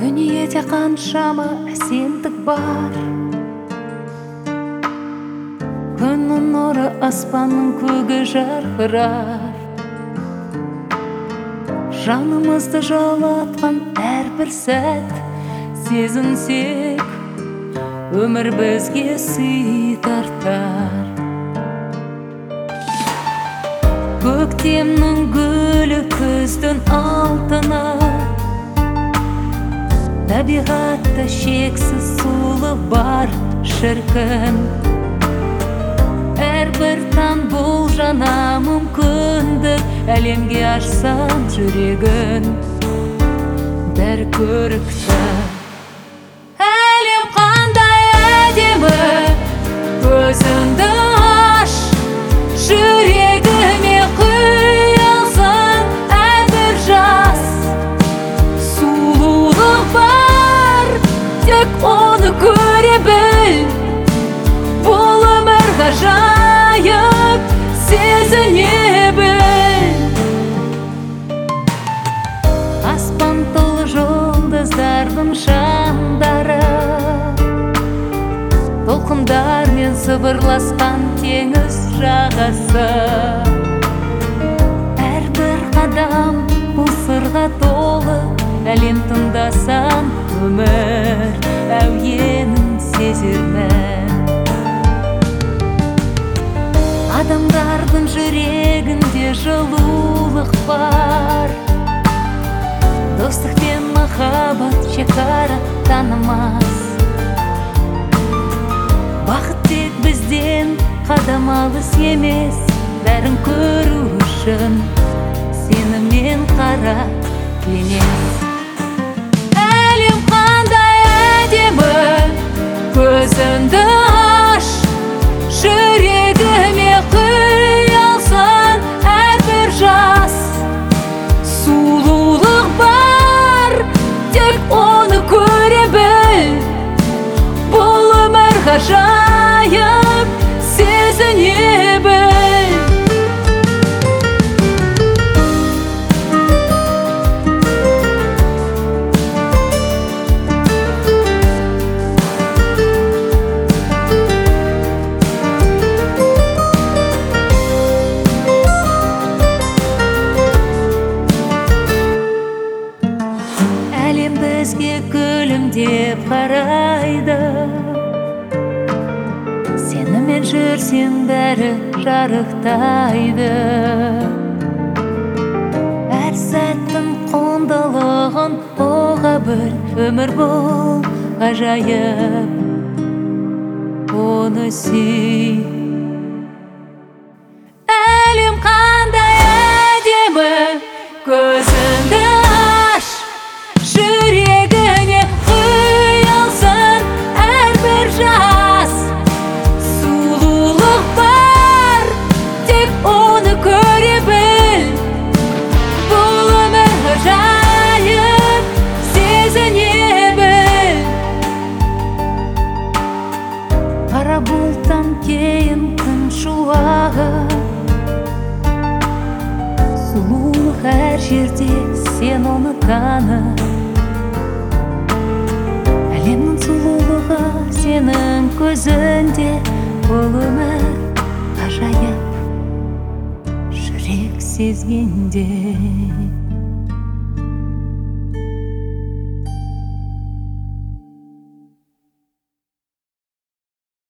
Дүниеде қаншама әсемдік бар, күннің нұры аспанның көгі жарқырар. Жанымызды жалатқан әрбір сәт сезінсек, өмір бізге сый тартар. Көктемнің гүлі күздің алтыны, табиғатта шексіз сұлы бар шіркін. Әрбір таң бұл жаңа мүмкіндік, әлемге ашсам жүрегін бір көрікті. Әлем қандай әдемі, көзіңді аш, жүрегіме құйылсын әрбір жас. Сұлулық бар, тек оны көре біл, бұл өмір ғажайып, сезіне біл. Аспан толы жұлдыздардың шамдары, толқындармен сыбырласқан теңіз жағасы. Әрбір қадам бұл сырға толы, әлем тыңдасам өмір әуенін сезермін. Адамдардың жүрегінде жылулық бар, достық пен махаббат шекара танымас. Бақыт тек бізден қадам алыс емес, бәрін көру үшін сенімен қара кеңес. Әлем қандай әдемі, көзіңді аш, жүрегіме құйылсын әрбір жас. Сұлулық бар, тек оны көре біл, бұл өмір ғажайып, сезіне біл. Әлем бізге күлімдеп қарайды, сенімен жүрсең бәрі жарықтайды. Әр сәттің құндылығын ұға біл, өмір бұл ғажайып, оны сүй. Әлем қандай әдемі, көзіңді аш, жүрегіне құйылсын әрбір жас. Сұлулық бар, тек оны көре біл, бұл өмір ғажайып, сезіне біл. Қара бұлттан кейін күн шуағы, сұлулық әр жерде, сен оны таны. Әлемнің сұлулығы сенің көзінде, бұл өмір ғажайып, жүрек сезгенде.